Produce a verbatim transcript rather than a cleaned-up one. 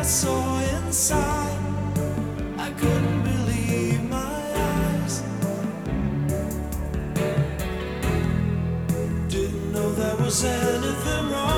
saw inside. I couldn't believe my eyes. Didn't know there was anything wrong.